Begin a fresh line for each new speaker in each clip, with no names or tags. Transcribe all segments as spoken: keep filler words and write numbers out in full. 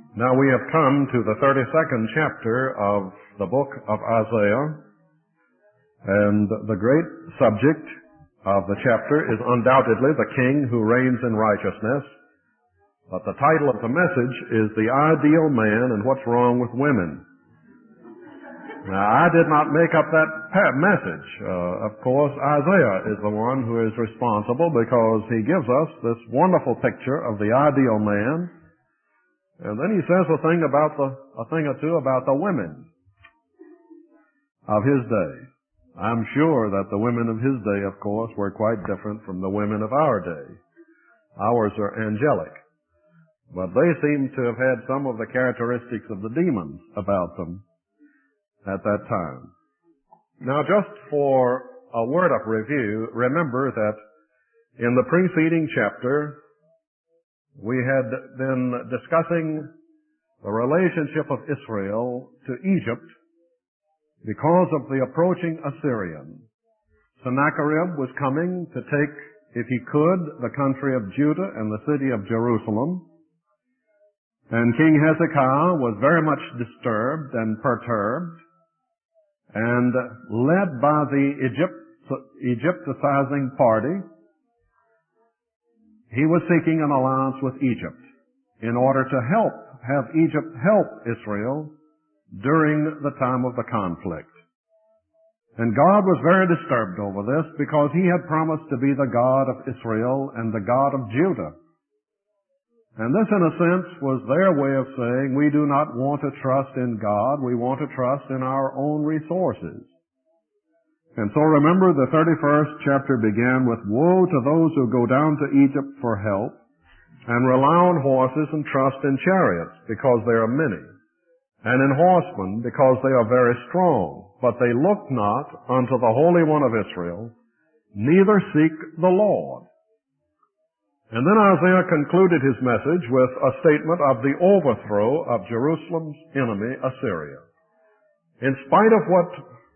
Now we have come to the thirty-second chapter of the book of Isaiah, and the great subject of the chapter is undoubtedly the king who reigns in righteousness, but the title of the message is The Ideal Man and What's Wrong with Women. Now, I did not make up that message. Uh, of course, Isaiah is the one who is responsible because he gives us this wonderful picture of the ideal man. And then he says a thing about the, a thing or two about the women of his day. I'm sure that the women of his day, of course, were quite different from the women of our day. Ours are angelic. But they seem to have had some of the characteristics of the demons about them at that time. Now, just for a word of review, remember that in the preceding chapter, we had been discussing the relationship of Israel to Egypt because of the approaching Assyrian. Sennacherib was coming to take, if he could, the country of Judah and the city of Jerusalem. And King Hezekiah was very much disturbed and perturbed, and led by the Egypt, Egypticizing party, he was seeking an alliance with Egypt in order to help, have Egypt help Israel during the time of the conflict. And God was very disturbed over this because he had promised to be the God of Israel and the God of Judah. And this, in a sense, was their way of saying, we do not want to trust in God, we want to trust in our own resources. And so remember, the thirty-first chapter began with, woe to those who go down to Egypt for help, and rely on horses and trust in chariots, because they are many, and in horsemen, because they are very strong. But they look not unto the Holy One of Israel, neither seek the Lord. And then Isaiah concluded his message with a statement of the overthrow of Jerusalem's enemy, Assyria. In spite of what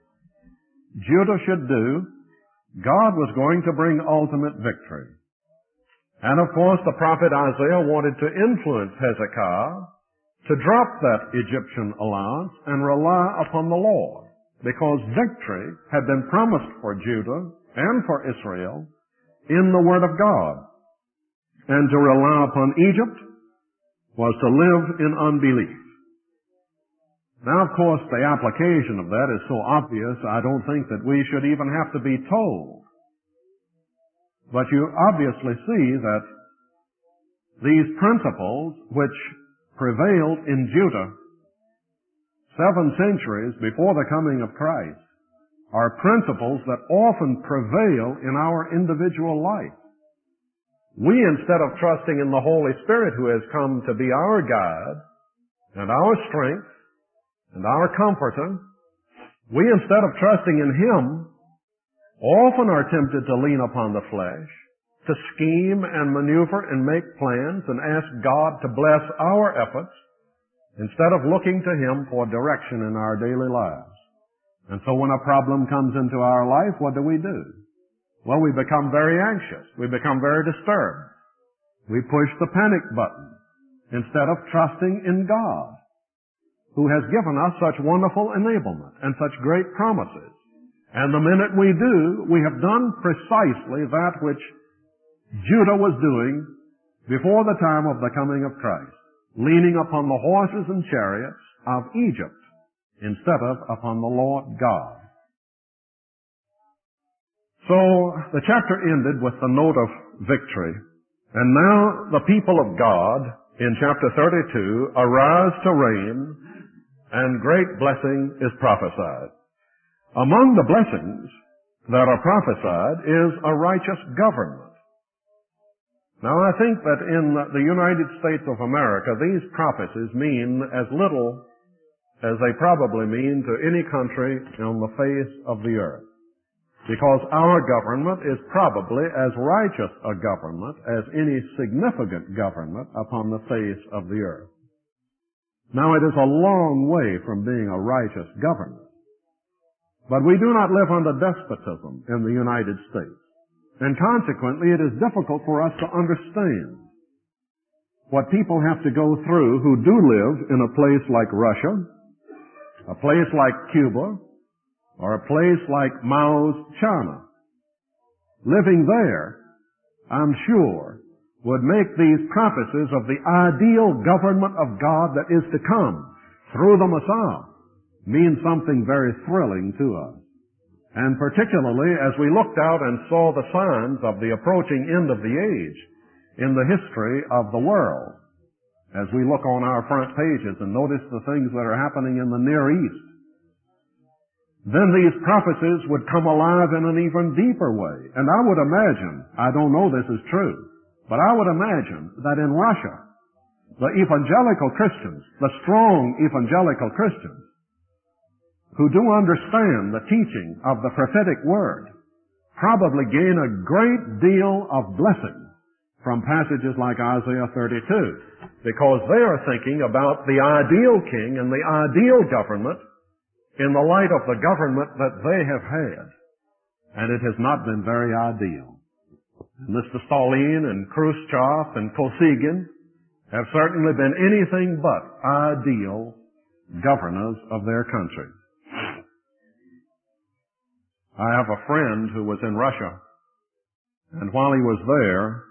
Judah should do, God was going to bring ultimate victory. And of course, the prophet Isaiah wanted to influence Hezekiah to drop that Egyptian alliance and rely upon the Lord, because victory had been promised for Judah and for Israel in the Word of God. And to rely upon Egypt was to live in unbelief. Now, of course, the application of that is so obvious, I don't think that we should even have to be told. But you obviously see that these principles which prevailed in Judah seven centuries before the coming of Christ are principles that often prevail in our individual life. We, instead of trusting in the Holy Spirit who has come to be our guide and our strength and our comforter, we, instead of trusting in Him, often are tempted to lean upon the flesh, to scheme and maneuver and make plans and ask God to bless our efforts instead of looking to Him for direction in our daily lives. And so when a problem comes into our life, what do we do? Well, we become very anxious. We become very disturbed. We push the panic button instead of trusting in God, who has given us such wonderful enablement and such great promises. And the minute we do, we have done precisely that which Judah was doing before the time of the coming of Christ, leaning upon the horses and chariots of Egypt instead of upon the Lord God. So the chapter ended with the note of victory. And now the people of God in chapter thirty-two arise to reign, and great blessing is prophesied. Among the blessings that are prophesied is a righteous government. Now I think that in the United States of America, these prophecies mean as little as they probably mean to any country on the face of the earth. Because our government is probably as righteous a government as any significant government upon the face of the earth. Now, it is a long way from being a righteous government. But we do not live under despotism in the United States. And consequently, it is difficult for us to understand what people have to go through who do live in a place like Russia, a place like Cuba, or a place like Mao's China. Living there, I'm sure, would make these prophecies of the ideal government of God that is to come through the Messiah mean something very thrilling to us. And particularly as we looked out and saw the signs of the approaching end of the age in the history of the world, as we look on our front pages and notice the things that are happening in the Near East, then these prophecies would come alive in an even deeper way. And I would imagine, I don't know this is true, but I would imagine that in Russia, the evangelical Christians, the strong evangelical Christians, who do understand the teaching of the prophetic word, probably gain a great deal of blessing from passages like Isaiah thirty-two, because they are thinking about the ideal king and the ideal government in the light of the government that they have had. And it has not been very ideal. Mister Stalin and Khrushchev and Kosygin have certainly been anything but ideal governors of their country. I have a friend who was in Russia, and while he was there,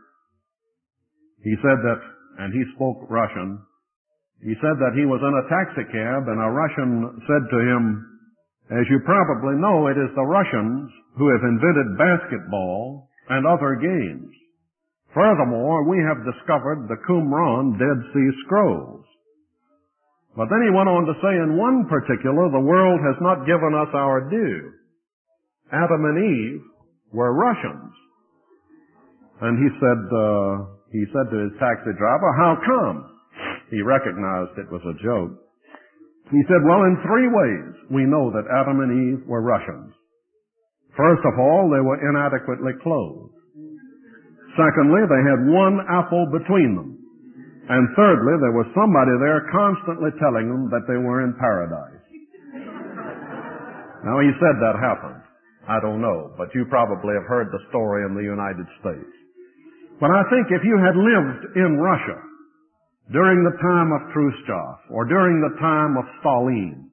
he said that, and he spoke Russian, he said that he was in a taxi cab and a Russian said to him, "As you probably know, it is the Russians who have invented basketball and other games. Furthermore, we have discovered the Qumran Dead Sea Scrolls." But then he went on to say, in one particular, the world has not given us our due. Adam and Eve were Russians. And he said, uh, he said to his taxi driver, "How come?" He recognized it was a joke. He said, "Well, in three ways we know that Adam and Eve were Russians. First of all, they were inadequately clothed. Secondly, they had one apple between them. And thirdly, there was somebody there constantly telling them that they were in paradise." Now, he said that happened. I don't know, but you probably have heard the story in the United States. But I think if you had lived in Russia during the time of Khrushchev or during the time of Stalin,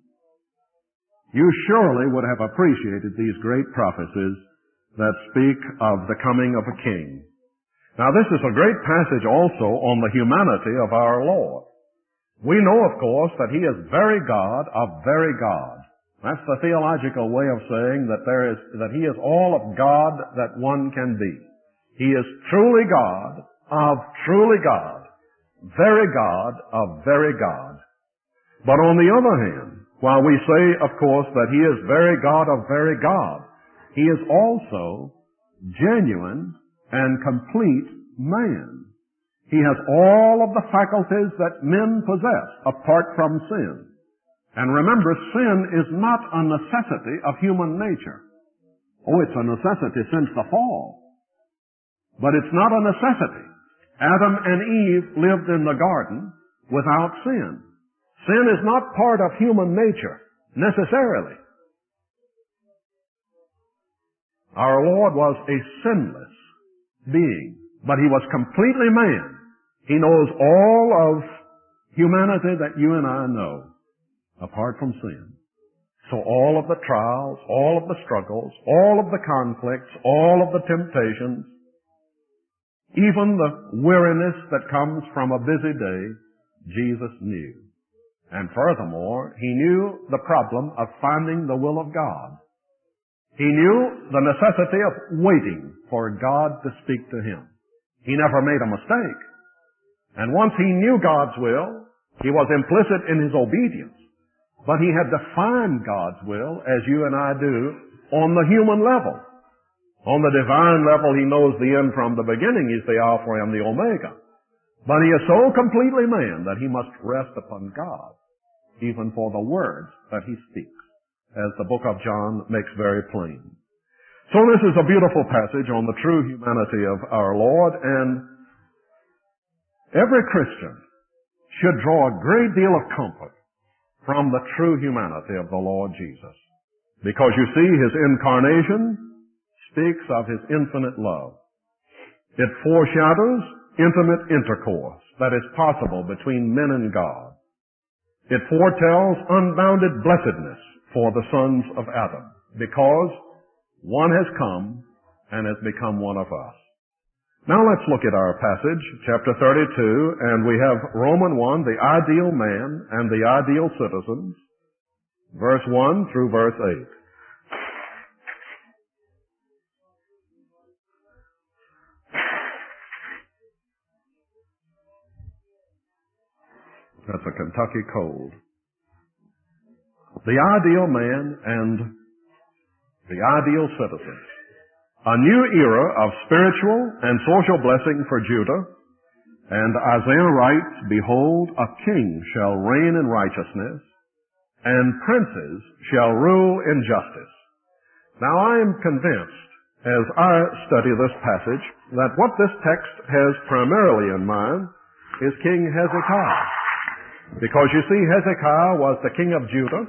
you surely would have appreciated these great prophecies that speak of the coming of a king. Now, this is a great passage also on the humanity of our Lord. We know, of course, that He is very God of very God. That's the theological way of saying that there is, that He is all of God that one can be. He is truly God of truly God, very God of very God. But on the other hand, while we say, of course, that He is very God of very God, He is also genuine and complete man. He has all of the faculties that men possess apart from sin. And remember, sin is not a necessity of human nature. Oh, it's a necessity since the fall. But it's not a necessity. Adam and Eve lived in the garden without sin. Sin is not part of human nature, necessarily. Our Lord was a sinless being, but He was completely man. He knows all of humanity that you and I know, apart from sin. So all of the trials, all of the struggles, all of the conflicts, all of the temptations, even the weariness that comes from a busy day, Jesus knew. And furthermore, He knew the problem of finding the will of God. He knew the necessity of waiting for God to speak to Him. He never made a mistake. And once He knew God's will, He was implicit in His obedience. But He had to find God's will, as you and I do, on the human level. On the divine level, He knows the end from the beginning. He's the Alpha and the Omega. But He is so completely man that He must rest upon God, even for the words that He speaks, as the book of John makes very plain. So this is a beautiful passage on the true humanity of our Lord, and every Christian should draw a great deal of comfort from the true humanity of the Lord Jesus. Because you see, His incarnation speaks of His infinite love. It foreshadows intimate intercourse that is possible between men and God. It foretells unbounded blessedness for the sons of Adam, because one has come and has become one of us. Now let's look at our passage, chapter thirty-two, and we have Romans one, the ideal man and the ideal citizens, verse one through verse eight. That's a Kentucky cold. The ideal man and the ideal citizens. A new era of spiritual and social blessing for Judah. And Isaiah writes, "Behold, a king shall reign in righteousness, and princes shall rule in justice." Now I am convinced, as I study this passage, that what this text has primarily in mind is King Hezekiah. Because you see, Hezekiah was the king of Judah,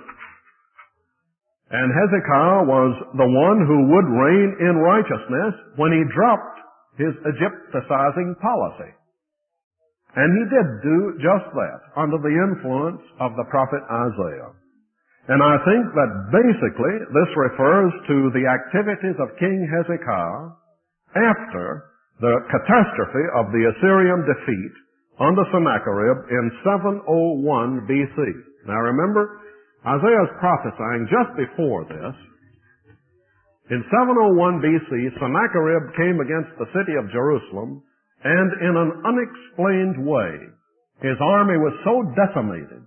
and Hezekiah was the one who would reign in righteousness when he dropped his Egypticizing policy. And he did do just that under the influence of the prophet Isaiah. And I think that basically this refers to the activities of King Hezekiah after the catastrophe of the Assyrian defeat under Sennacherib in seven oh one B C. Now remember, Isaiah is prophesying just before this. In seven oh one B C, Sennacherib came against the city of Jerusalem, and in an unexplained way, his army was so decimated.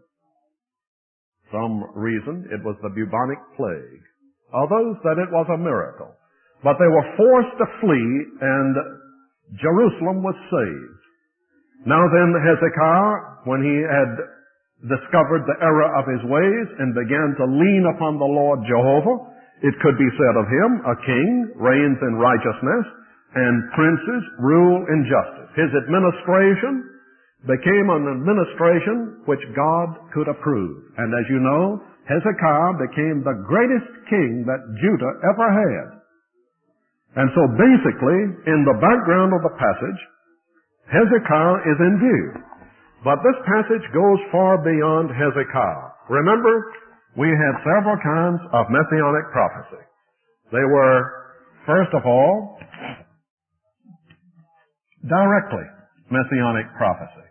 Some reason it was the bubonic plague. Others that it was a miracle. But they were forced to flee, and Jerusalem was saved. Now then, Hezekiah, when he had discovered the error of his ways and began to lean upon the Lord Jehovah, it could be said of him, a king reigns in righteousness, and princes rule in justice. His administration became an administration which God could approve. And as you know, Hezekiah became the greatest king that Judah ever had. And so basically, in the background of the passage, Hezekiah is in view. But this passage goes far beyond Hezekiah. Remember, we had several kinds of messianic prophecy. They were, first of all, directly messianic prophecy.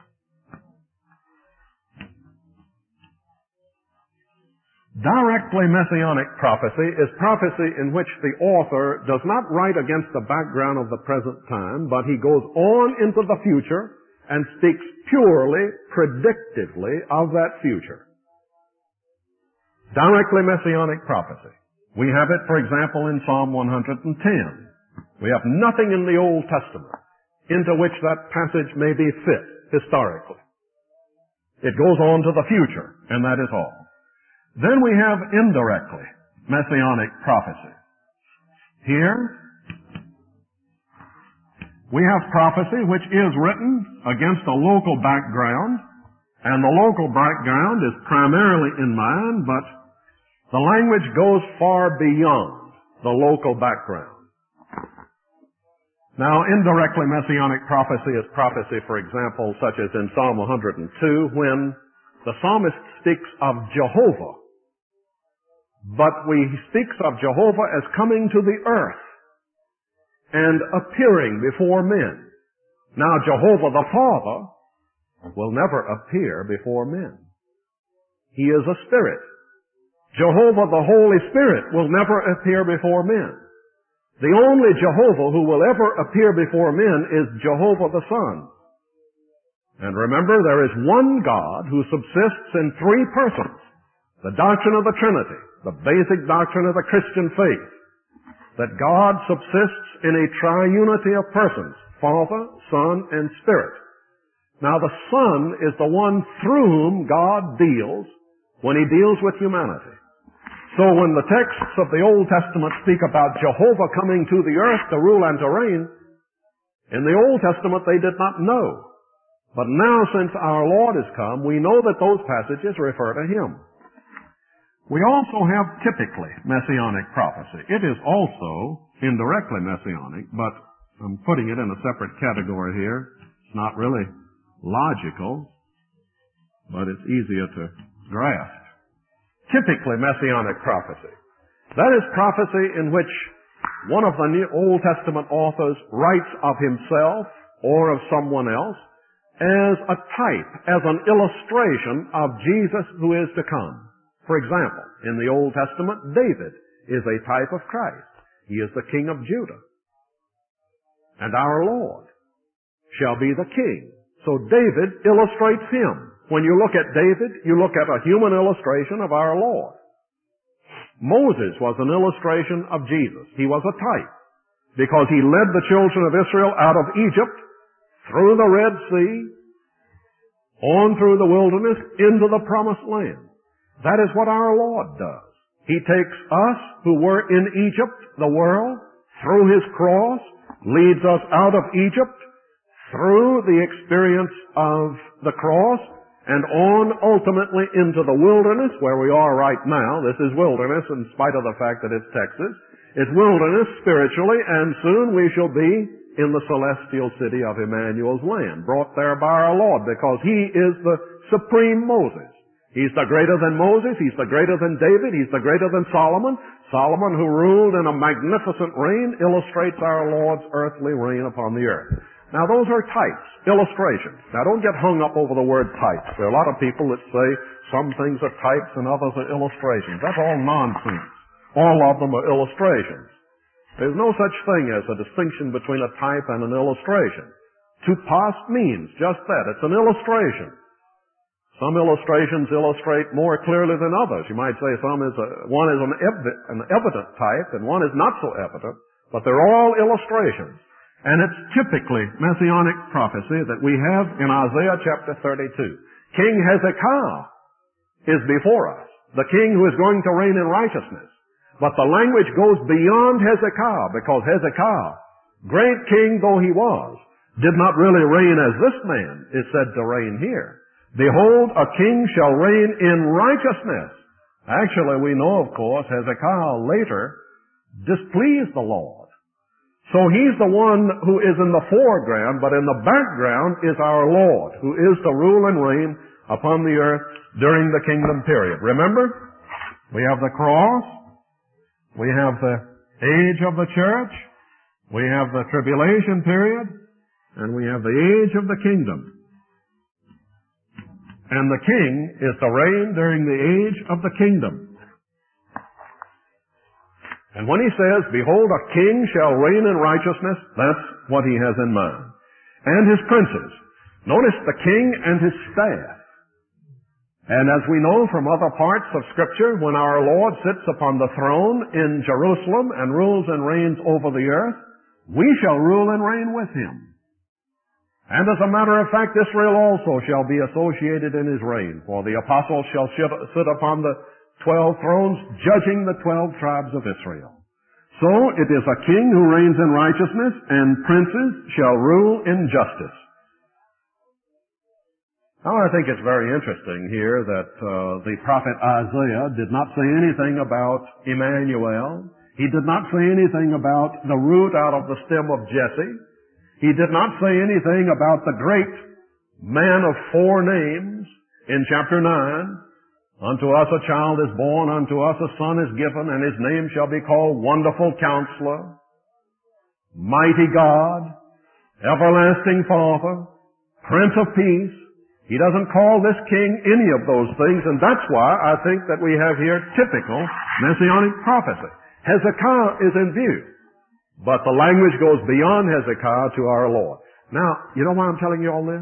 Directly messianic prophecy is prophecy in which the author does not write against the background of the present time, but he goes on into the future and speaks purely, predictively of that future. Directly messianic prophecy. We have it, for example, in Psalm one hundred ten. We have nothing in the Old Testament into which that passage may be fit historically. It goes on to the future, and that is all. Then we have indirectly messianic prophecy. Here, we have prophecy which is written against a local background, and the local background is primarily in mind, but the language goes far beyond the local background. Now, indirectly messianic prophecy is prophecy, for example, such as in Psalm one hundred two, when the psalmist speaks of Jehovah, but he speaks of Jehovah as coming to the earth and appearing before men. Now, Jehovah the Father will never appear before men. He is a spirit. Jehovah the Holy Spirit will never appear before men. The only Jehovah who will ever appear before men is Jehovah the Son. And remember, there is one God who subsists in three persons. The doctrine of the Trinity, the basic doctrine of the Christian faith, that God subsists in a triunity of persons, Father, Son, and Spirit. Now the Son is the one through whom God deals when He deals with humanity. So when the texts of the Old Testament speak about Jehovah coming to the earth to rule and to reign, in the Old Testament they did not know. But now since our Lord has come, we know that those passages refer to Him. We also have typically messianic prophecy. It is also indirectly messianic, but I'm putting it in a separate category here. It's not really logical, but it's easier to grasp. Typically Messianic prophecy. That is prophecy in which one of the New Old Testament authors writes of himself or of someone else as a type, as an illustration of Jesus who is to come. For example, in the Old Testament, David is a type of Christ. He is the King of Judah. And our Lord shall be the King. So David illustrates him. When you look at David, you look at a human illustration of our Lord. Moses was an illustration of Jesus. He was a type because he led the children of Israel out of Egypt, through the Red Sea, on through the wilderness, into the promised land. That is what our Lord does. He takes us who were in Egypt, the world, through his cross, leads us out of Egypt, through the experience of the cross, and on ultimately into the wilderness where we are right now. This is wilderness in spite of the fact that it's Texas. It's wilderness spiritually, and soon we shall be in the celestial city of Emmanuel's land, brought there by our Lord, because he is the supreme Moses. He's the greater than Moses, he's the greater than David, he's the greater than Solomon. Solomon, who ruled in a magnificent reign, illustrates our Lord's earthly reign upon the earth. Now those are types, illustrations. Now don't get hung up over the word types. There are a lot of people that say some things are types and others are illustrations. That's all nonsense. All of them are illustrations. There's no such thing as a distinction between a type and an illustration. To pas means just that. It's an illustration. Some illustrations illustrate more clearly than others. You might say some is a, one is an, ev- an evident type and one is not so evident, but they're all illustrations. And it's typically Messianic prophecy that we have in Isaiah chapter thirty-two. King Hezekiah is before us, the king who is going to reign in righteousness. But the language goes beyond Hezekiah, because Hezekiah, great king though he was, did not really reign as this man is said to reign here. Behold, a king shall reign in righteousness. Actually, we know, of course, Hezekiah later displeased the Lord. So he's the one who is in the foreground, but in the background is our Lord, who is to rule and reign upon the earth during the kingdom period. Remember, we have the cross, we have the age of the church, we have the tribulation period, and we have the age of the kingdom. And the king is to reign during the age of the kingdom. And when he says, behold, a king shall reign in righteousness, that's what he has in mind. And his princes. Notice the king and his staff. And as we know from other parts of Scripture, when our Lord sits upon the throne in Jerusalem and rules and reigns over the earth, we shall rule and reign with him. And as a matter of fact, Israel also shall be associated in his reign, for the apostles shall sit upon the twelve thrones, judging the twelve tribes of Israel. So it is a king who reigns in righteousness, and princes shall rule in justice. Now I think it's very interesting here that uh, the prophet Isaiah did not say anything about Emmanuel. He did not say anything about the root out of the stem of Jesse. He did not say anything about the great man of four names in chapter nine. Unto us a child is born, unto us a son is given, and his name shall be called Wonderful Counselor, Mighty God, Everlasting Father, Prince of Peace. He doesn't call this king any of those things, and that's why I think that we have here typical Messianic prophecy. Hezekiah is in view, but the language goes beyond Hezekiah to our Lord. Now, you know why I'm telling you all this?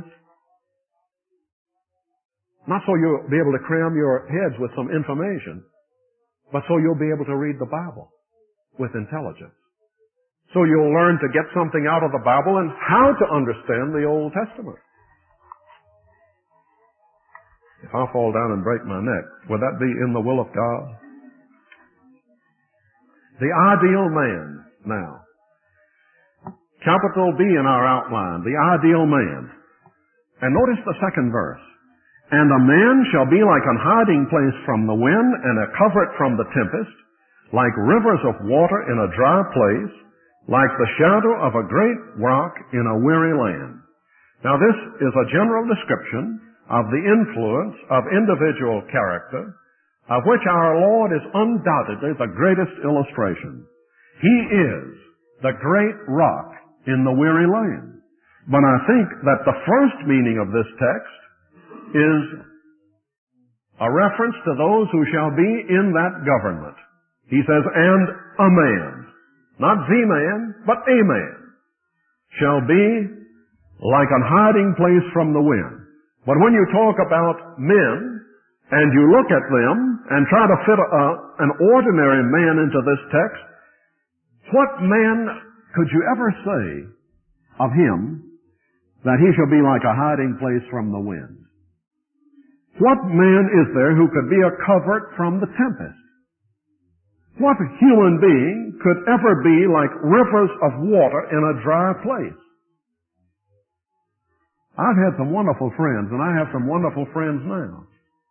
Not so you'll be able to cram your heads with some information, but so you'll be able to read the Bible with intelligence. So you'll learn to get something out of the Bible and how to understand the Old Testament. If I fall down and break my neck, would that be in the will of God? The ideal man, now. Capital B in our outline, the ideal man. And notice the second verse. And a man shall be like an hiding place from the wind and a covert from the tempest, like rivers of water in a dry place, like the shadow of a great rock in a weary land. Now this is a general description of the influence of individual character, of which our Lord is undoubtedly the greatest illustration. He is the great rock in the weary land. But I think that the first meaning of this text is a reference to those who shall be in that government. He says, and a man, not the man, but a man, shall be like a hiding place from the wind. But when you talk about men, and you look at them and try to fit a, an ordinary man into this text, what man could you ever say of him that he shall be like a hiding place from the wind? What man is there who could be a covert from the tempest? What human being could ever be like rivers of water in a dry place? I've had some wonderful friends, and I have some wonderful friends now.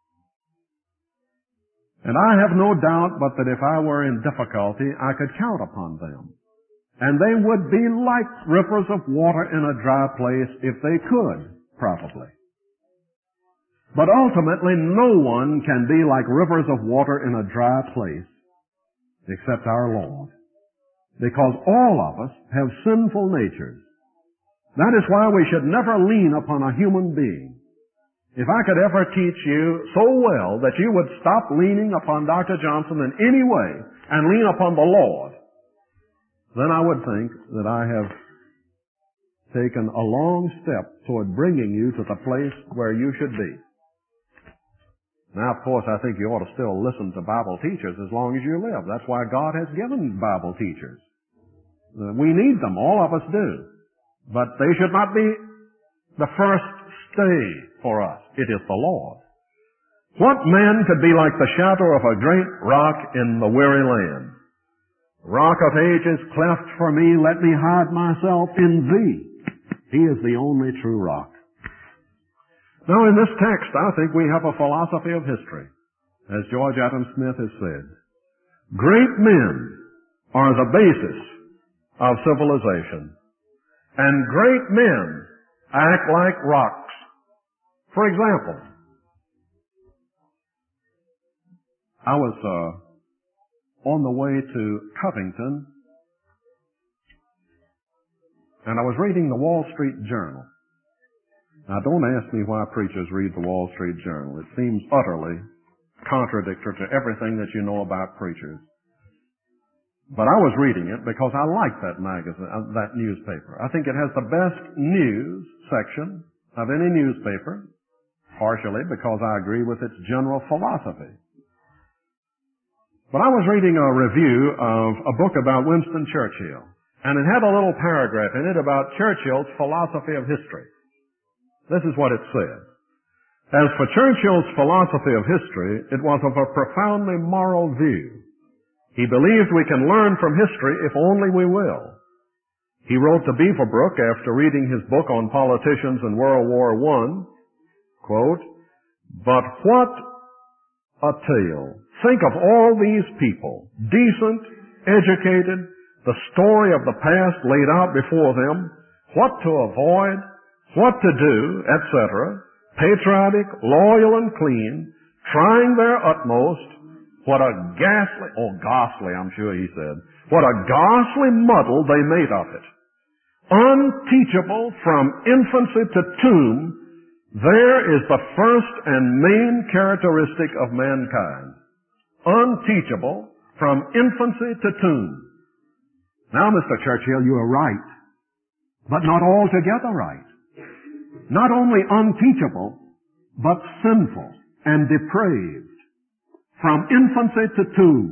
And I have no doubt but that if I were in difficulty, I could count upon them. And they would be like rivers of water in a dry place if they could, probably. But ultimately, no one can be like rivers of water in a dry place except our Lord. Because all of us have sinful natures. That is why we should never lean upon a human being. If I could ever teach you so well that you would stop leaning upon Doctor Johnson in any way and lean upon the Lord, then I would think that I have taken a long step toward bringing you to the place where you should be. Now, of course, I think you ought to still listen to Bible teachers as long as you live. That's why God has given Bible teachers. We need them. All of us do. But they should not be the first stay for us. It is the Lord. What man could be like the shadow of a great rock in the weary land? Rock of ages, cleft for me, let me hide myself in thee. He is the only true rock. Now in this text, I think we have a philosophy of history, as George Adam Smith has said. Great men are the basis of civilization, and great men act like rocks. For example, I was uh, on the way to Covington, and I was reading the Wall Street Journal. Now, don't ask me why preachers read the Wall Street Journal. It seems utterly contradictory to everything that you know about preachers. But I was reading it because I like that magazine, uh, that newspaper. I think it has the best news section of any newspaper, partially because I agree with its general philosophy. But I was reading a review of a book about Winston Churchill, and it had a little paragraph in it about Churchill's philosophy of history. This is what it said. As for Churchill's philosophy of history, it was of a profoundly moral view. He believed we can learn from history if only we will. He wrote to Beaverbrook after reading his book on politicians in World War One, quote, "But what a tale. Think of all these people, decent, educated, the story of the past laid out before them, what to avoid, what to do, et cetera, patriotic, loyal, and clean, trying their utmost. What a ghastly, oh, ghastly, I'm sure he said, what a ghastly muddle they made of it. Unteachable from infancy to tomb, there is the first and main characteristic of mankind. Unteachable from infancy to tomb." Now, Mister Churchill, you are right, but not altogether right. Not only unteachable, but sinful and depraved. From infancy to tomb.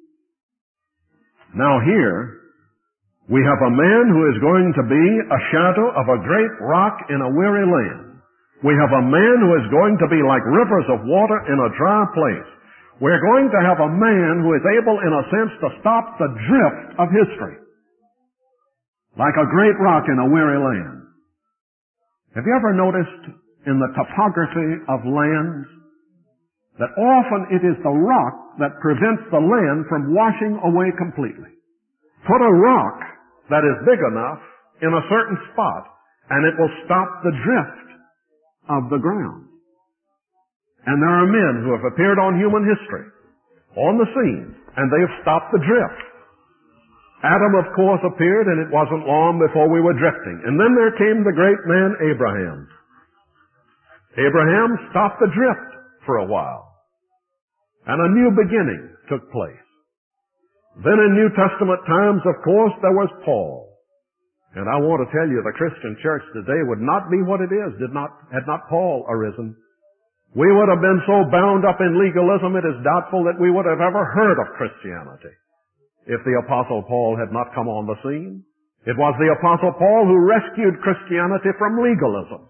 Now here, we have a man who is going to be a shadow of a great rock in a weary land. We have a man who is going to be like rivers of water in a dry place. We're going to have a man who is able, in a sense, to stop the drift of history. Like a great rock in a weary land. Have you ever noticed in the topography of lands that often it is the rock that prevents the land from washing away completely? Put a rock that is big enough in a certain spot, and it will stop the drift of the ground. And there are men who have appeared on human history, on the scene, and they have stopped the drift. Adam, of course, appeared, and it wasn't long before we were drifting. And then there came the great man Abraham. Abraham stopped the drift for a while, and a new beginning took place. Then in New Testament times, of course, there was Paul. And I want to tell you, the Christian church today would not be what it is did not, had not Paul arisen. We would have been so bound up in legalism, it is doubtful that we would have ever heard of Christianity if the Apostle Paul had not come on the scene. It was the Apostle Paul who rescued Christianity from legalism.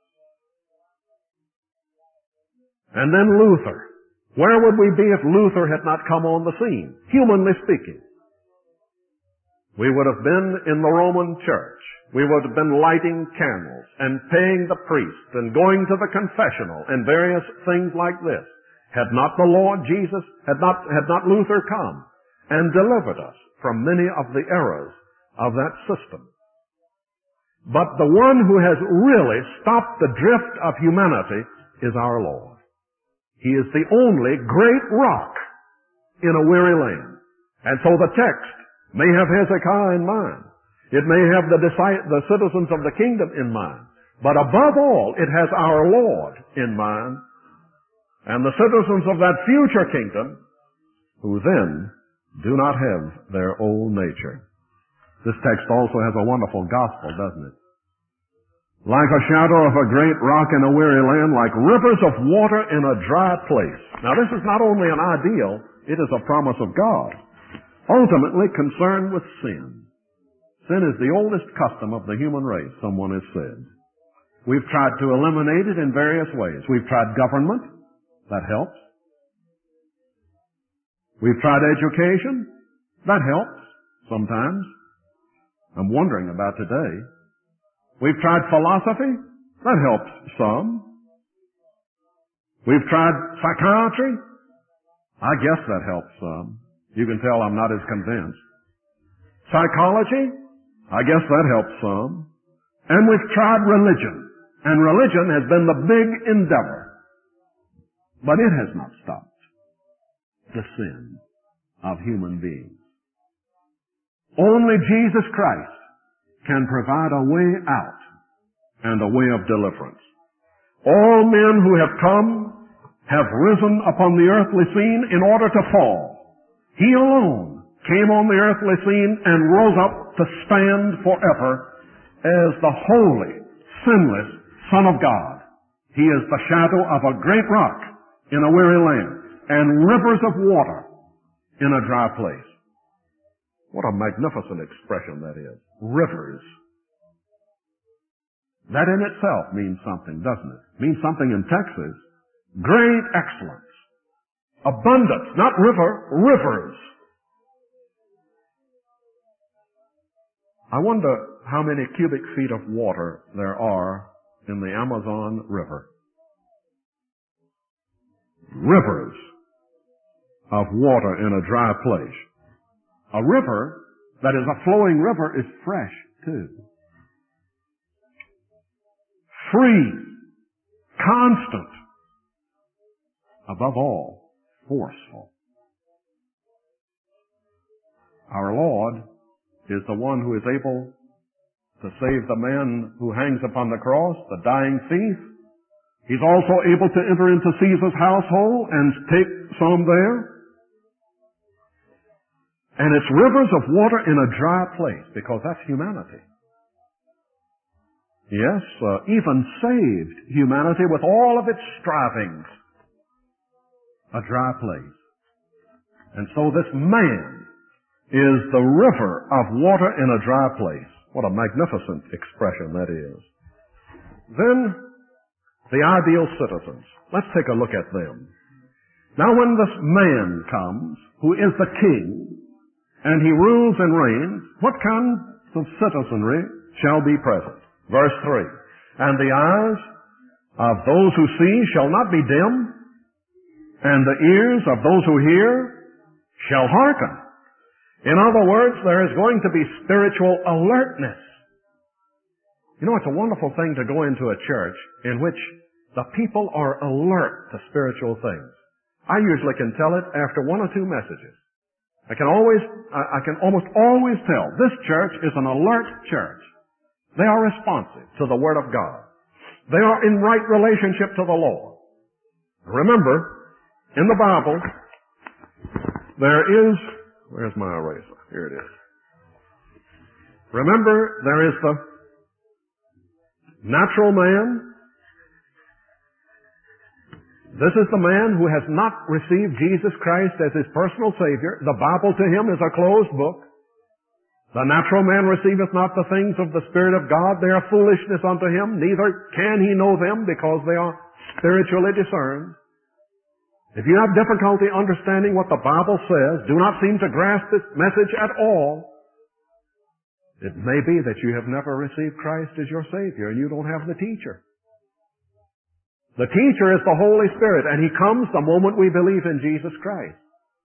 And then Luther. Where would we be if Luther had not come on the scene, humanly speaking? We would have been in the Roman church. We would have been lighting candles and paying the priest and going to the confessional and various things like this. Had not the Lord Jesus, had not, had not Luther come and delivered us from many of the errors of that system. But the one who has really stopped the drift of humanity is our Lord. He is the only great rock in a weary land. And so the text may have Hezekiah in mind. It may have the, the citizens of the kingdom in mind. But above all, it has our Lord in mind and the citizens of that future kingdom who then do not have their old nature. This text also has a wonderful gospel, doesn't it? Like a shadow of a great rock in a weary land, like rivers of water in a dry place. Now this is not only an ideal, it is a promise of God. Ultimately concerned with sin. Sin is the oldest custom of the human race, someone has said. We've tried to eliminate it in various ways. We've tried government. That helps. We've tried education. That helps sometimes. I'm wondering about today. We've tried philosophy. That helps some. We've tried psychiatry. I guess that helps some. You can tell I'm not as convinced. Psychology. I guess that helps some. And we've tried religion. And religion has been the big endeavor. But it has not stopped the sin of human beings. Only Jesus Christ can provide a way out and a way of deliverance. All men who have come have risen upon the earthly scene in order to fall. He alone came on the earthly scene and rose up to stand forever as the holy, sinless Son of God. He is the shadow of a great rock in a weary land and rivers of water in a dry place. What a magnificent expression that is. Rivers. That in itself means something, doesn't it? It means something in Texas. Great excellence. Abundance, not river, rivers. I wonder how many cubic feet of water there are in the Amazon River. Rivers of water in a dry place. A river that is a flowing river is fresh, too. Free, constant, above all, forceful. Our Lord is the one who is able to save the man who hangs upon the cross, the dying thief. He's also able to enter into Caesar's household and take some there. And it's rivers of water in a dry place, because that's humanity. Yes, uh, even saved humanity with all of its strivings. A dry place. And so this man is the river of water in a dry place. What a magnificent expression that is. Then, the ideal citizens. Let's take a look at them. Now when this man comes, who is the king, and he rules and reigns, what kind of citizenry shall be present? Verse three. And the eyes of those who see shall not be dim, and the ears of those who hear shall hearken. In other words, there is going to be spiritual alertness. You know, it's a wonderful thing to go into a church in which the people are alert to spiritual things. I usually can tell it after one or two messages. I can always, I can almost always tell this church is an alert church. They are responsive to the Word of God. They are in right relationship to the Lord. Remember, in the Bible, there is, where's my eraser? Here it is. Remember, there is the natural man. This is the man who has not received Jesus Christ as his personal Savior. The Bible to him is a closed book. The natural man receiveth not the things of the Spirit of God. They are foolishness unto him. Neither can he know them because they are spiritually discerned. If you have difficulty understanding what the Bible says, do not seem to grasp this message at all, it may be that you have never received Christ as your Savior and you don't have the teacher. The teacher is the Holy Spirit, and He comes the moment we believe in Jesus Christ.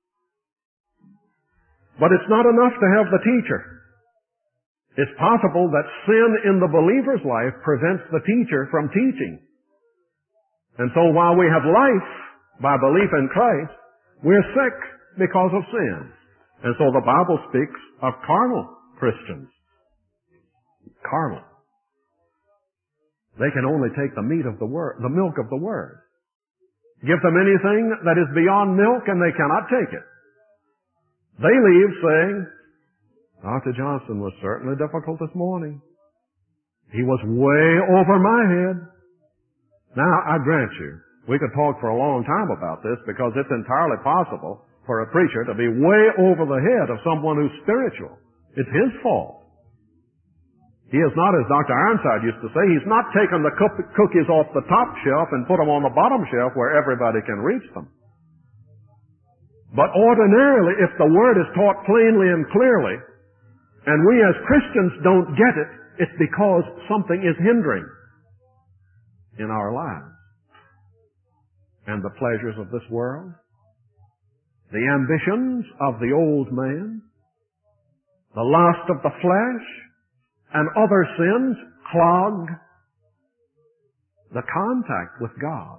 But it's not enough to have the teacher. It's possible that sin in the believer's life prevents the teacher from teaching. And so while we have life by belief in Christ, we're sick because of sin. And so the Bible speaks of carnal Christians. Carnal. They can only take the meat of the word, the milk of the Word. Give them anything that is beyond milk and they cannot take it. They leave saying, Doctor Johnson was certainly difficult this morning. He was way over my head. Now, I grant you, we could talk for a long time about this because it's entirely possible for a preacher to be way over the head of someone who's spiritual. It's his fault. He is not, as Doctor Ironside used to say, he's not taken the cookies off the top shelf and put them on the bottom shelf where everybody can reach them. But ordinarily, if the Word is taught plainly and clearly, and we as Christians don't get it, it's because something is hindering in our lives. And the pleasures of this world, the ambitions of the old man, the lust of the flesh, and other sins clog the contact with God.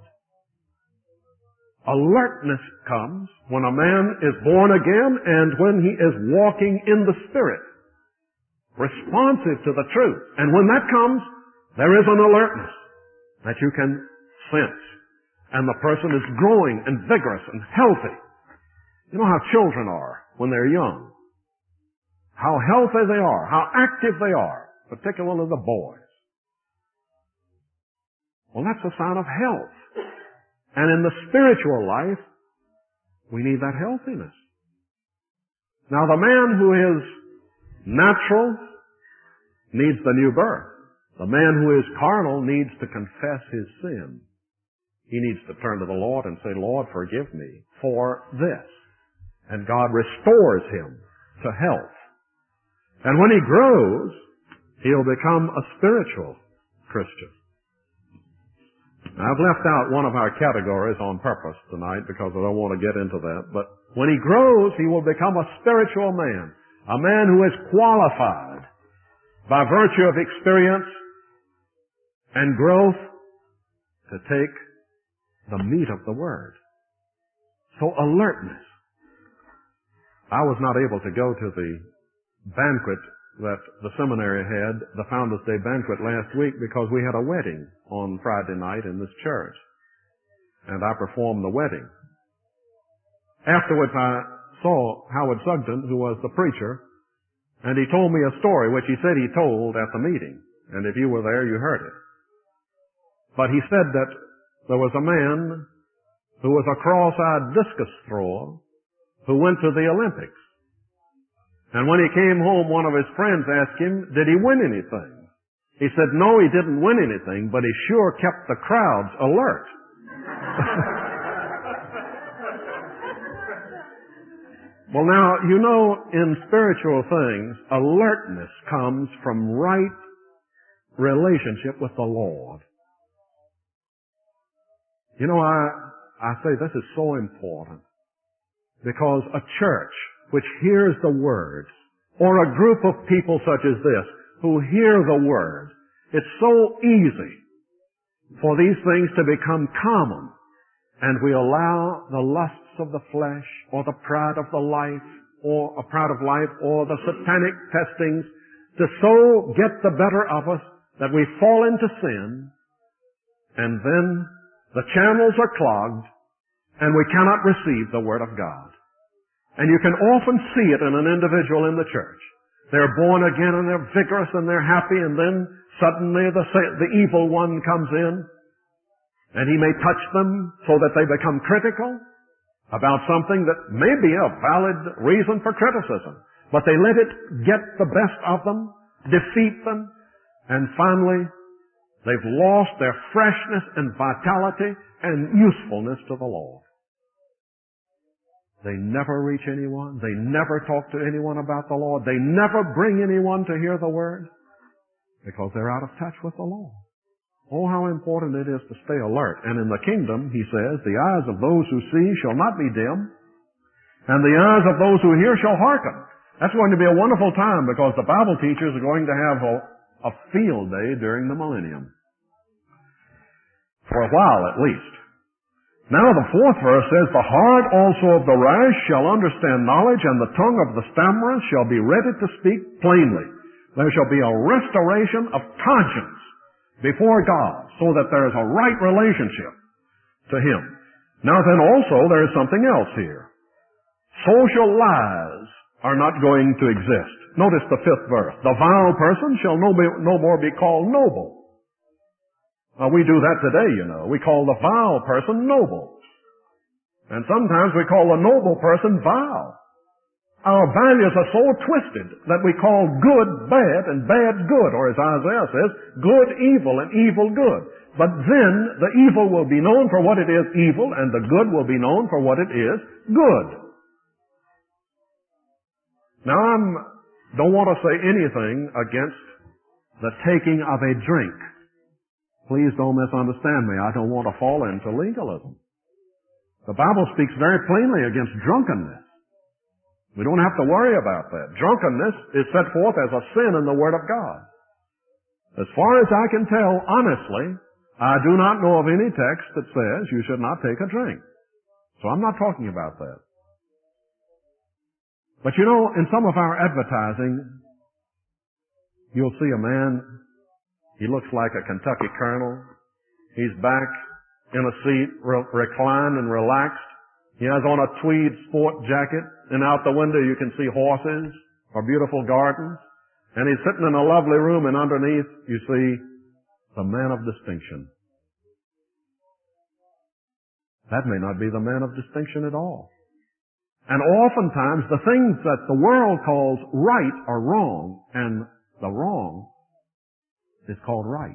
Alertness comes when a man is born again and when he is walking in the Spirit, responsive to the truth. And when that comes, there is an alertness that you can sense. And the person is growing and vigorous and healthy. You know how children are when they're young. How healthy they are, how active they are, particularly the boys. Well, that's a sign of health. And in the spiritual life, we need that healthiness. Now, the man who is natural needs the new birth. The man who is carnal needs to confess his sin. He needs to turn to the Lord and say, Lord, forgive me for this. And God restores him to health. And when he grows, he'll become a spiritual Christian. Now, I've left out one of our categories on purpose tonight because I don't want to get into that. But when he grows, he will become a spiritual man. A man who is qualified by virtue of experience and growth to take the meat of the Word. So alertness. I was not able to go to the banquet that the seminary had, the Founders Day banquet last week, because we had a wedding on Friday night in this church. And I performed the wedding. Afterwards I saw Howard Sugden, who was the preacher, and he told me a story which he said he told at the meeting. And if you were there, you heard it. But he said that there was a man who was a cross-eyed discus thrower who went to the Olympics. And when he came home, one of his friends asked him, did he win anything? He said, no, he didn't win anything, but he sure kept the crowds alert. Well, now, you know, in spiritual things, alertness comes from right relationship with the Lord. You know, I, I say this is so important because a church which hears the Word, or a group of people such as this who hear the Word, it's so easy for these things to become common, and we allow the lusts of the flesh, or the pride of the life, or a pride of life, or the satanic testings to so get the better of us that we fall into sin, and then the channels are clogged, and we cannot receive the Word of God. And you can often see it in an individual in the church. They're born again and they're vigorous and they're happy, and then suddenly the, the evil one comes in, and he may touch them so that they become critical about something that may be a valid reason for criticism. But they let it get the best of them, defeat them, and finally they've lost their freshness and vitality and usefulness to the Lord. They never reach anyone. They never talk to anyone about the Lord. They never bring anyone to hear the Word because they're out of touch with the Lord. Oh, how important it is to stay alert. And in the kingdom, he says, the eyes of those who see shall not be dim, and the eyes of those who hear shall hearken. That's going to be a wonderful time because the Bible teachers are going to have a, a field day during the millennium. For a while, at least. Now the fourth verse says, the heart also of the wise shall understand knowledge, and the tongue of the stammerer shall be ready to speak plainly. There shall be a restoration of conscience before God, so that there is a right relationship to Him. Now then also, there is something else here. Social lies are not going to exist. Notice the fifth verse. The vile person shall no, be, no more be called noble. Now, we do that today, you know. We call the vile person noble. And sometimes we call the noble person vile. Our values are so twisted that we call good bad and bad good, or as Isaiah says, good evil and evil good. But then the evil will be known for what it is evil, and the good will be known for what it is good. Now, I don't want to say anything against the taking of a drink. Please don't misunderstand me. I don't want to fall into legalism. The Bible speaks very plainly against drunkenness. We don't have to worry about that. Drunkenness is set forth as a sin in the Word of God. As far as I can tell, honestly, I do not know of any text that says you should not take a drink. So I'm not talking about that. But you know, in some of our advertising, you'll see a man, he looks like a Kentucky colonel. He's back in a seat, re- reclined and relaxed. He has on a tweed sport jacket, and out the window you can see horses or beautiful gardens. And he's sitting in a lovely room, and underneath you see the man of distinction. That may not be the man of distinction at all. And oftentimes the things that the world calls right are wrong, and the wrong is called right.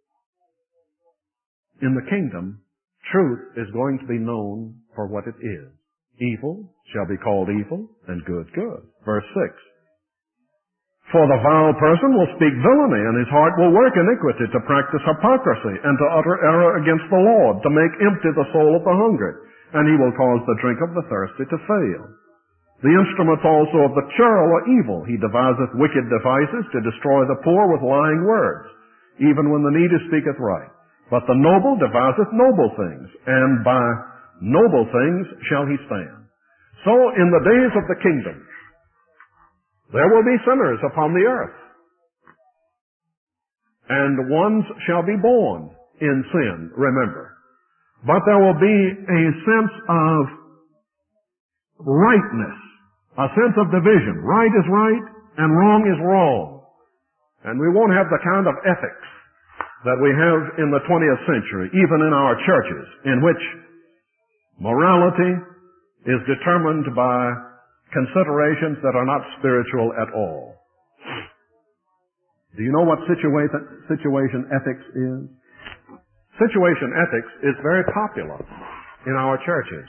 In the kingdom, truth is going to be known for what it is. Evil shall be called evil, and good, good. Verse six. For the vile person will speak villainy, and his heart will work iniquity, to practice hypocrisy, and to utter error against the Lord, to make empty the soul of the hungry, and he will cause the drink of the thirsty to fail. The instruments also of the churl are evil. He deviseth wicked devices to destroy the poor with lying words, even when the needy speaketh right. But the noble deviseth noble things, and by noble things shall he stand. So in the days of the kingdom, there will be sinners upon the earth, and ones shall be born in sin, remember. But there will be a sense of rightness, a sense of division. Right is right, and wrong is wrong. And we won't have the kind of ethics that we have in the twentieth century, even in our churches, in which morality is determined by considerations that are not spiritual at all. Do you know what situa- situation ethics is? Situation ethics is very popular in our churches.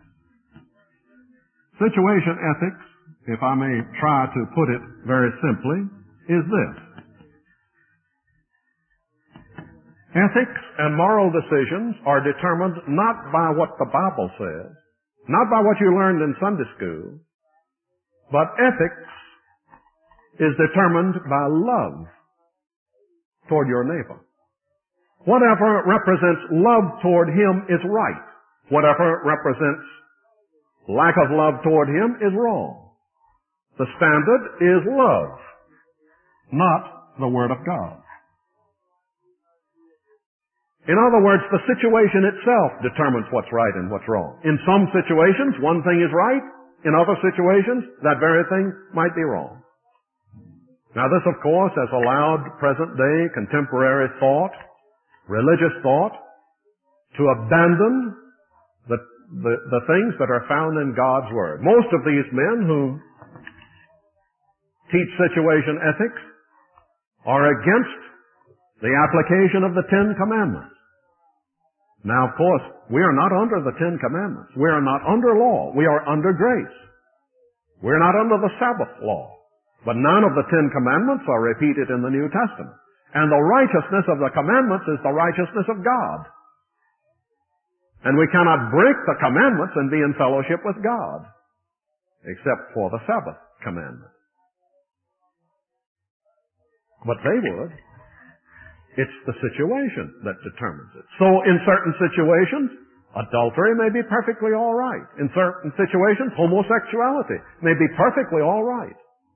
Situation ethics, if I may try to put it very simply, is this. Ethics and moral decisions are determined not by what the Bible says, not by what you learned in Sunday school, But ethics is determined by love toward your neighbor. Whatever represents love toward him is right. Whatever represents lack of love toward him is wrong. The standard is love, not the Word of God. In other words, the situation itself determines what's right and what's wrong. In some situations, one thing is right. In other situations, that very thing might be wrong. Now this, of course, has allowed present-day contemporary thought, religious thought, to abandon the, the, the things that are found in God's Word. Most of these men who teach situation ethics are against the application of the Ten Commandments. Now, of course, we are not under the Ten Commandments. We are not under law. We are under grace. We're not under the Sabbath law. But none of the Ten Commandments are repeated in the New Testament. And the righteousness of the commandments is the righteousness of God. And we cannot break the commandments and be in fellowship with God, except for the Sabbath commandment. But they would. It's the situation that determines it. So in certain situations, adultery may be perfectly all right. In certain situations, homosexuality may be perfectly all right.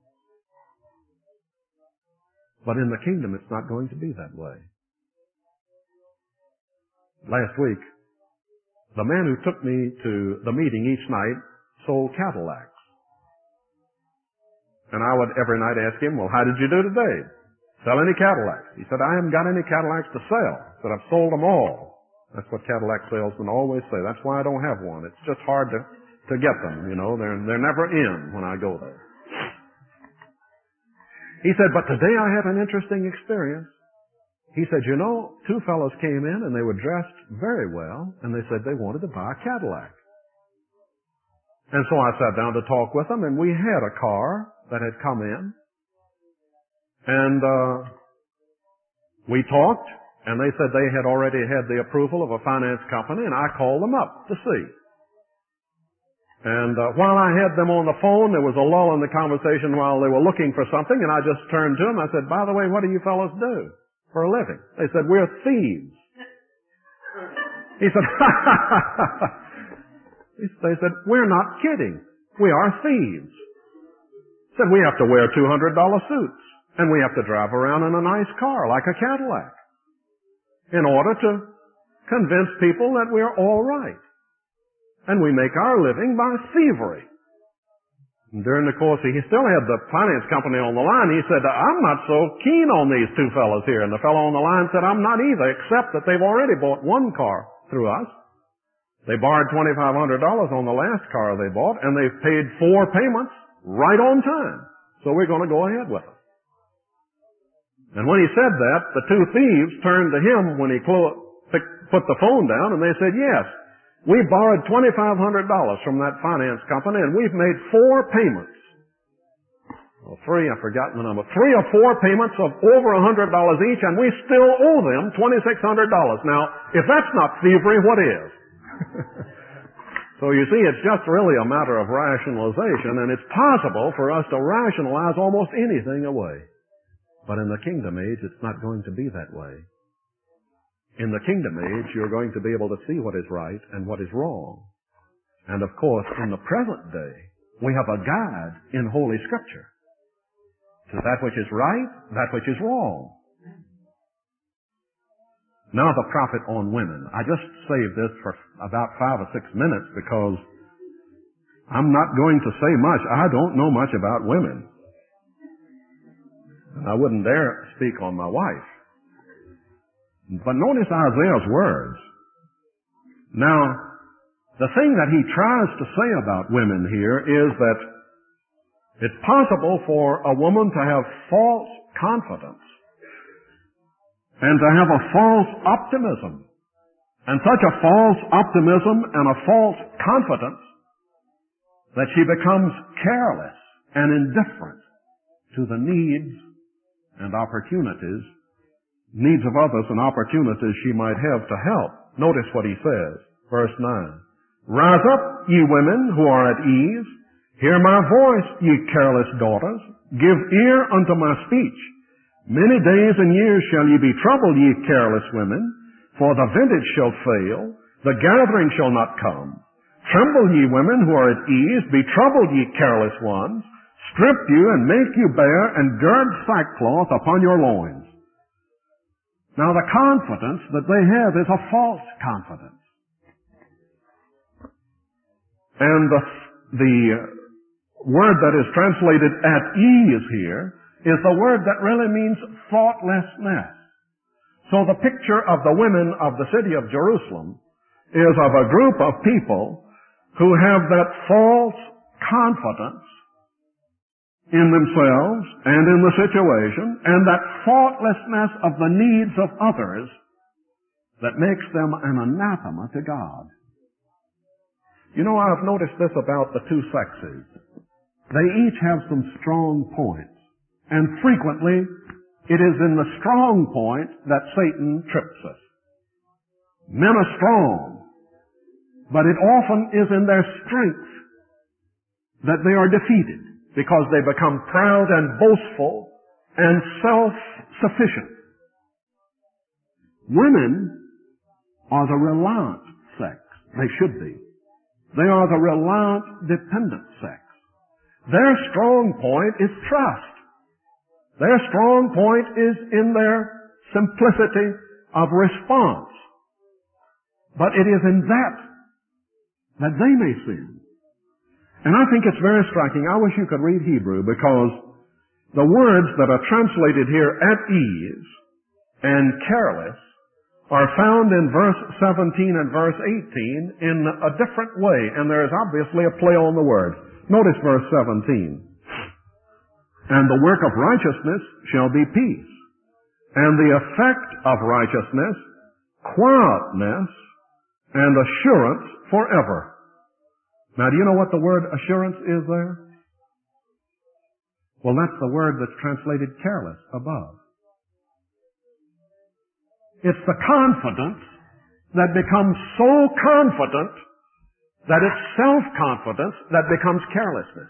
But in the kingdom, it's not going to be that way. Last week, the man who took me to the meeting each night sold Cadillacs. And I would every night ask him, well, how did you do today? Sell any Cadillacs? He said, I haven't got any Cadillacs to sell. He said, I've sold them all. That's what Cadillac salesmen always say. That's why I don't have one. It's just hard to, to get them, you know. They're, they're never in when I go there. He said, but today I had an interesting experience. He said, you know, two fellows came in and they were dressed very well, and they said they wanted to buy a Cadillac. And so I sat down to talk with them, and we had a car that had come in. And uh we talked, and they said they had already had the approval of a finance company, and I called them up to see. And uh, while I had them on the phone, there was a lull in the conversation while they were looking for something, and I just turned to them. I said, by the way, what do you fellows do for a living? They said, we're thieves. He said, they said, we're not kidding. We are thieves. He said, we have to wear two hundred dollar suits. And we have to drive around in a nice car, like a Cadillac, in order to convince people that we're all right. And we make our living by thievery. And during the course, he still had the finance company on the line. He said, I'm not so keen on these two fellows here. And the fellow on the line said, I'm not either, except that they've already bought one car through us. They borrowed twenty-five hundred dollars on the last car they bought, and they've paid four payments right on time. So we're going to go ahead with it. And when he said that, the two thieves turned to him when he put the phone down, and they said, yes, we borrowed twenty-five hundred dollars from that finance company, and we've made four payments. Well, three, I've forgotten the number. Three or four payments of over one hundred dollars each, and we still owe them twenty-six hundred dollars. Now, if that's not thievery, what is? So you see, it's just really a matter of rationalization, and it's possible for us to rationalize almost anything away. But in the kingdom age, it's not going to be that way. In the kingdom age, you're going to be able to see what is right and what is wrong. And of course, in the present day, we have a guide in Holy Scripture to that which is right, that which is wrong. Now the prophet on women. I just saved this for about five or six minutes because I'm not going to say much. I don't know much about women. I wouldn't dare speak on my wife. But notice Isaiah's words. Now, the thing that he tries to say about women here is that it's possible for a woman to have false confidence and to have a false optimism. And such a false optimism and a false confidence that she becomes careless and indifferent to the needs and opportunities, needs of others and opportunities she might have to help. Notice what he says, verse nine. Rise up, ye women who are at ease. Hear my voice, ye careless daughters. Give ear unto my speech. Many days and years shall ye be troubled, ye careless women, for the vintage shall fail, the gathering shall not come. Tremble, ye women who are at ease, be troubled, ye careless ones. Strip you and make you bare, and gird sackcloth upon your loins. Now the confidence that they have is a false confidence. And the, the word that is translated at ease here is the word that really means thoughtlessness. So the picture of the women of the city of Jerusalem is of a group of people who have that false confidence in themselves and in the situation, and that thoughtlessness of the needs of others that makes them an anathema to God. You know, I've noticed this about the two sexes. They each have some strong points, and frequently it is in the strong point that Satan trips us. Men are strong, but it often is in their strength that they are defeated, because they become proud and boastful and self-sufficient. Women are the reliant sex. They should be. They are the reliant, dependent sex. Their strong point is trust. Their strong point is in their simplicity of response. But it is in that that they may sin. And I think it's very striking. I wish you could read Hebrew, because the words that are translated here, at ease and careless, are found in verse seventeen and verse eighteen in a different way, and there is obviously a play on the word. Notice verse seventeen. And the work of righteousness shall be peace, and the effect of righteousness, quietness, and assurance forever. Now, do you know what the word assurance is there? Well, that's the word that's translated careless above. It's the confidence that becomes so confident that it's self-confidence that becomes carelessness.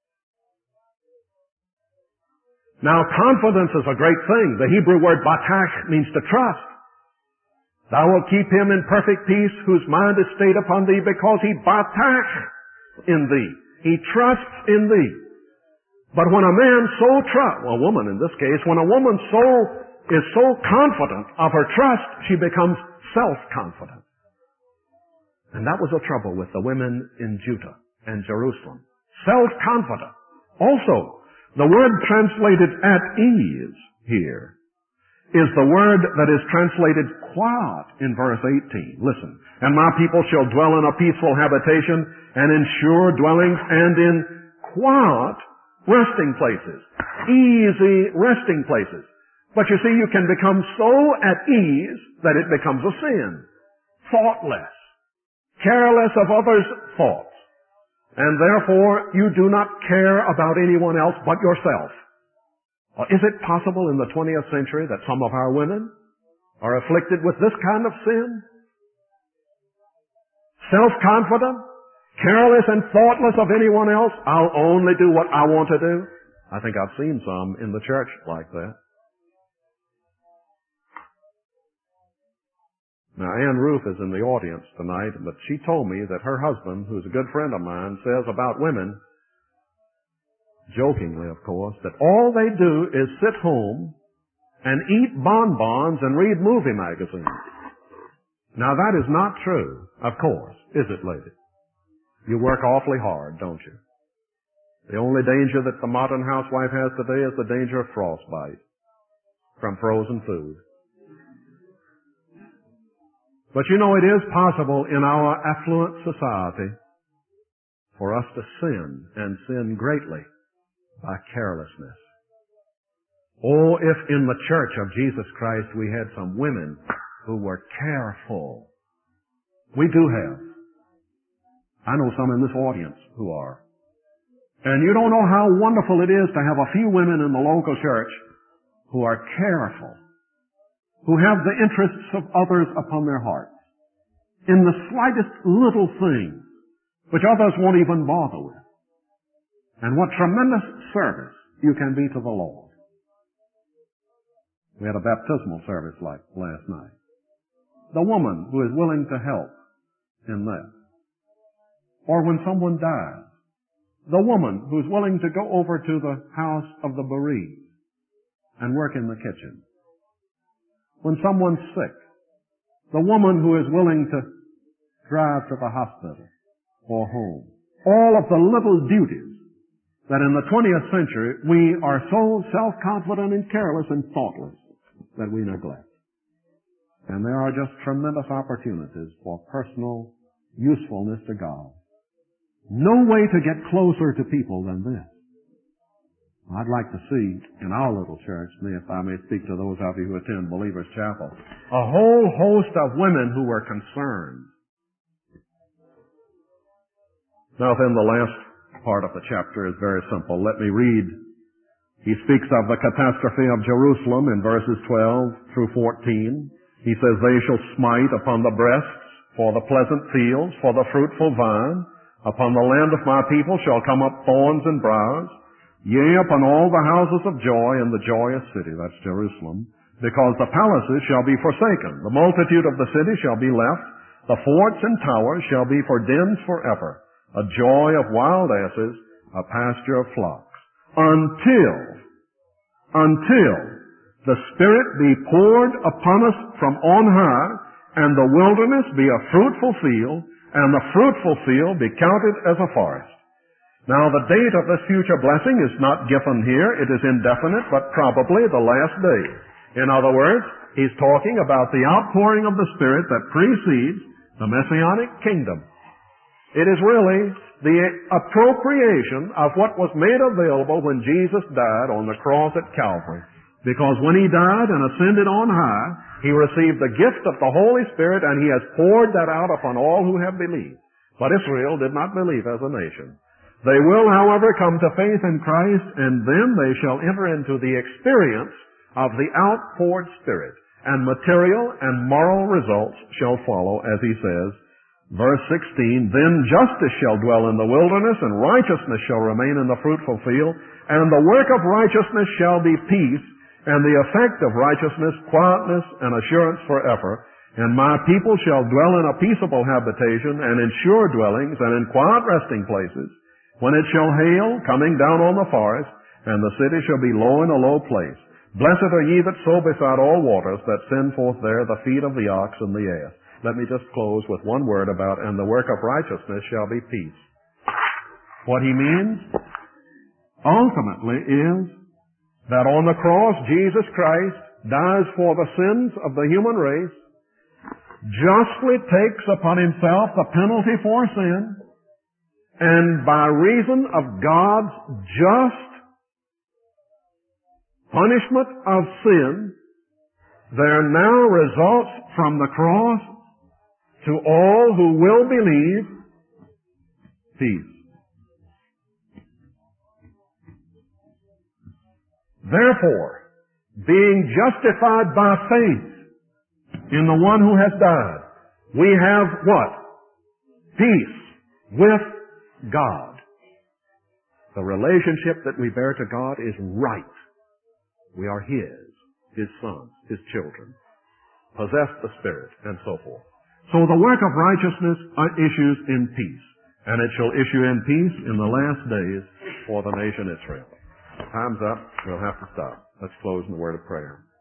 Now, confidence is a great thing. The Hebrew word batach means to trust. Thou wilt keep him in perfect peace whose mind is stayed upon thee, because he batach in thee. He trusts in thee. But when a man so trusts, well, a woman in this case, when a woman so is so confident of her trust, she becomes self-confident. And that was the trouble with the women in Judah and Jerusalem. Self-confident. Also, the word translated at ease here is the word that is translated quiet in verse eighteen. Listen. And my people shall dwell in a peaceful habitation, and in sure dwellings, and in quiet resting places. Easy resting places. But you see, you can become so at ease that it becomes a sin. Thoughtless. Careless of others' thoughts. And therefore, you do not care about anyone else but yourself. Well, is it possible in the twentieth century that some of our women are afflicted with this kind of sin? Self-confident, careless and thoughtless of anyone else. I'll only do what I want to do. I think I've seen some in the church like that. Now, Ann Roof is in the audience tonight, but she told me that her husband, who's a good friend of mine, says about women, jokingly, of course, that all they do is sit home and eat bonbons and read movie magazines. Now, that is not true, of course, is it, lady? You work awfully hard, don't you? The only danger that the modern housewife has today is the danger of frostbite from frozen food. But you know, it is possible in our affluent society for us to sin, and sin greatly, by carelessness. Oh, if in the church of Jesus Christ we had some women who were careful. We do have. I know some in this audience who are. And you don't know how wonderful it is to have a few women in the local church who are careful, who have the interests of others upon their hearts, in the slightest little thing, which others won't even bother with. And what tremendous service you can be to the Lord. We had a baptismal service like last night. The woman who is willing to help in that. Or when someone dies, the woman who's willing to go over to the house of the bereaved and work in the kitchen. When someone's sick, the woman who is willing to drive to the hospital or home. All of the little duties that in the twentieth century we are so self-confident and careless and thoughtless that we neglect. And there are just tremendous opportunities for personal usefulness to God. No way to get closer to people than this. I'd like to see in our little church, if I may speak to those of you who attend Believers Chapel, a whole host of women who were concerned. Now then, the last part of the chapter is very simple. Let me read. He speaks of the catastrophe of Jerusalem in verses twelve through fourteen. He says, "They shall smite upon the breasts for the pleasant fields, for the fruitful vine. Upon the land of my people shall come up thorns and briars. Yea, upon all the houses of joy in the joyous city," that's Jerusalem, "because the palaces shall be forsaken. The multitude of the city shall be left. The forts and towers shall be for dens forever. A joy of wild asses, a pasture of flocks. Until, until the Spirit be poured upon us from on high, and the wilderness be a fruitful field, and the fruitful field be counted as a forest." Now, the date of this future blessing is not given here. It is indefinite, but probably the last days. In other words, he's talking about the outpouring of the Spirit that precedes the Messianic kingdom. It is really the appropriation of what was made available when Jesus died on the cross at Calvary. Because when he died and ascended on high, he received the gift of the Holy Spirit, and he has poured that out upon all who have believed. But Israel did not believe as a nation. They will, however, come to faith in Christ, and then they shall enter into the experience of the outpoured Spirit, and material and moral results shall follow, as he says, verse sixteen, "Then justice shall dwell in the wilderness, and righteousness shall remain in the fruitful field, and the work of righteousness shall be peace, and the effect of righteousness, quietness and assurance forever. And my people shall dwell in a peaceable habitation, and in sure dwellings, and in quiet resting places. When it shall hail, coming down on the forest, and the city shall be low in a low place. Blessed are ye that sow beside all waters, that send forth there the feet of the ox and the ass." Let me just close with one word about, "and the work of righteousness shall be peace." What he means, ultimately, is that on the cross, Jesus Christ dies for the sins of the human race, justly takes upon himself the penalty for sin, and by reason of God's just punishment of sin, there now results from the cross to all who will believe peace. Therefore, being justified by faith in the one who has died, we have what? Peace with God. The relationship that we bear to God is right. We are His, His sons, His children, possess the Spirit, and so forth. So the work of righteousness issues in peace, and it shall issue in peace in the last days for the nation Israel. Time's up. We'll have to stop. Let's close in the word of prayer.